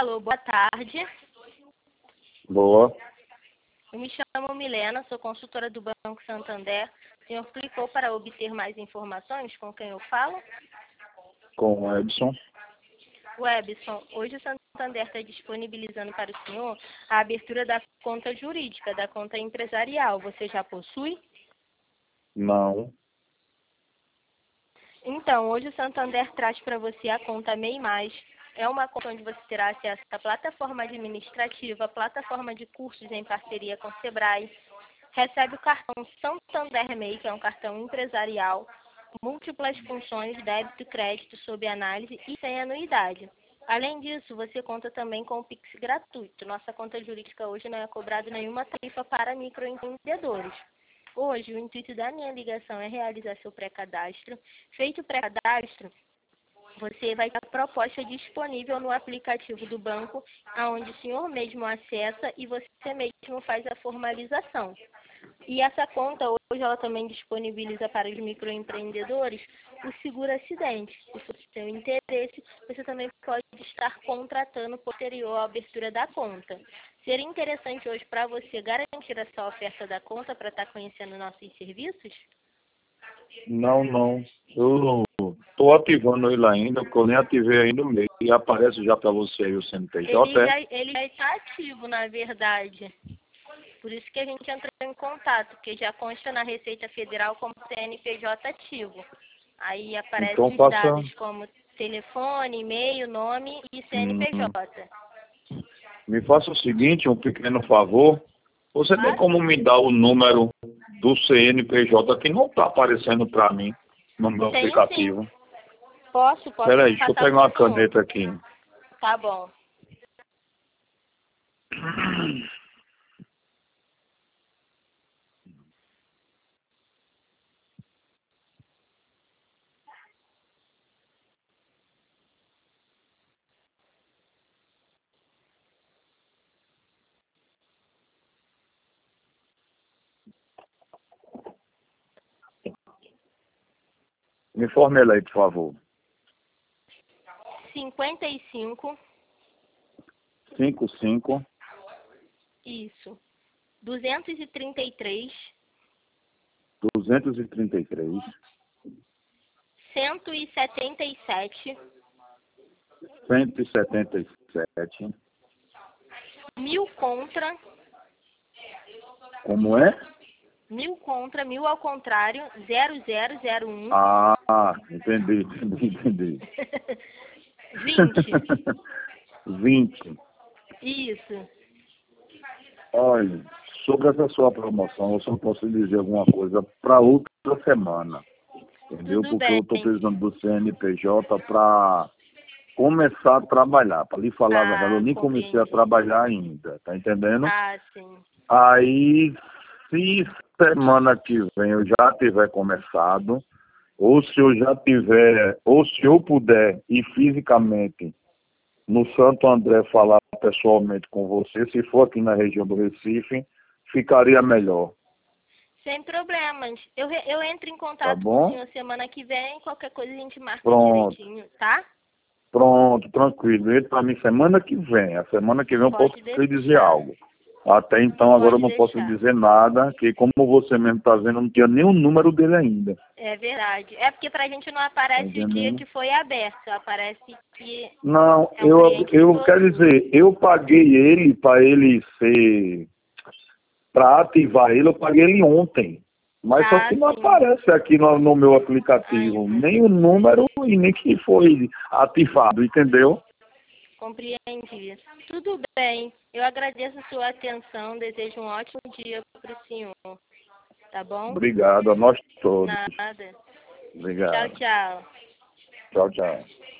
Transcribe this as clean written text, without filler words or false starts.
Alô, boa tarde. Boa. Eu me chamo Milena, sou consultora do Banco Santander. O senhor clicou para obter mais informações? Com quem eu falo? Com o Edson. Webson, hoje o Santander está disponibilizando para o senhor a abertura da conta jurídica, da conta empresarial. Você já possui? Não. Então, hoje o Santander traz para você a conta MEI+. É uma conta onde você terá acesso à plataforma administrativa, plataforma de cursos em parceria com o Sebrae. Recebe o cartão Santander MEI, que é um cartão empresarial, múltiplas funções, débito e crédito sob análise e sem anuidade. Além disso, você conta também com o Pix gratuito. Nossa conta jurídica hoje não é cobrada nenhuma tarifa para microempreendedores. Hoje, o intuito da minha ligação é realizar seu pré-cadastro. Feito o pré-cadastro, você vai ter a proposta disponível no aplicativo do banco, onde o senhor mesmo acessa e você mesmo faz a formalização. E essa conta, hoje, ela também disponibiliza para os microempreendedores o seguro acidente. Se for do seu interesse, você também pode estar contratando posterior à abertura da conta. Seria interessante hoje para você garantir essa oferta da conta para estar conhecendo nossos serviços? Não. Eu estou ativando ele ainda, porque eu nem ativei ainda o MEI. E aparece já para você aí o CNPJ, Ele já está ativo, na verdade. Por isso que a gente entrou em contato, porque já consta na Receita Federal como CNPJ ativo. Aí aparece Então os faça... dados como telefone, e-mail, nome e CNPJ. Me faça o seguinte, um pequeno favor. Você tem como me dar o número do CNPJ que não está aparecendo para mim no meu aplicativo? Sim. Posso Peraí, deixa eu passar pegar uma pro senhor. caneta aqui. Tá bom. Me informe ele aí, por favor. 55, 55 isso. 233, 233 177, 177. 1000 contra, Como é? 1000 contra, 1000 ao contrário, 0001. Ah, entendi. 20. 20. Isso. Olha, sobre essa sua promoção, eu só posso dizer alguma coisa para outra semana. Entendeu? Tudo Porque bem. eu estou precisando do CNPJ para começar a trabalhar. Para lhe falar a verdade, eu nem comecei a trabalhar ainda. Tá entendendo? Ah, sim. Aí, se semana que vem eu já tiver começado, ou se eu já tiver, ou se eu puder ir fisicamente no Santo André falar pessoalmente com você, se for aqui na região do Recife, ficaria melhor. Sem problemas. Eu entro em Tá contato com bom? o senhor semana que vem, qualquer coisa a gente marca Pronto, direitinho, tá? pronto, tranquilo. Ele para mim semana que vem. A semana que vem eu posso Pode lhe dizer deixar. algo. Até então agora eu Pode não posso lhe deixar. dizer nada, que como você mesmo está vendo, eu não tinha nem o número dele ainda. É verdade. É porque pra gente não Tá aparece o dia entendendo? que foi aberto. Aparece que Não, é um cliente eu idoso. quero dizer, eu paguei ele para ele ser, para ativar ele, eu paguei ele ontem. Mas só que não Sim. aparece aqui no meu aplicativo, Ainda. nem o número e nem que foi ativado, entendeu? Compreendi. Tudo bem. Eu agradeço a sua atenção. Desejo um ótimo dia para o senhor. Tá bom? Obrigado a nós todos. Nada. Obrigado. Tchau. Tchau, tchau.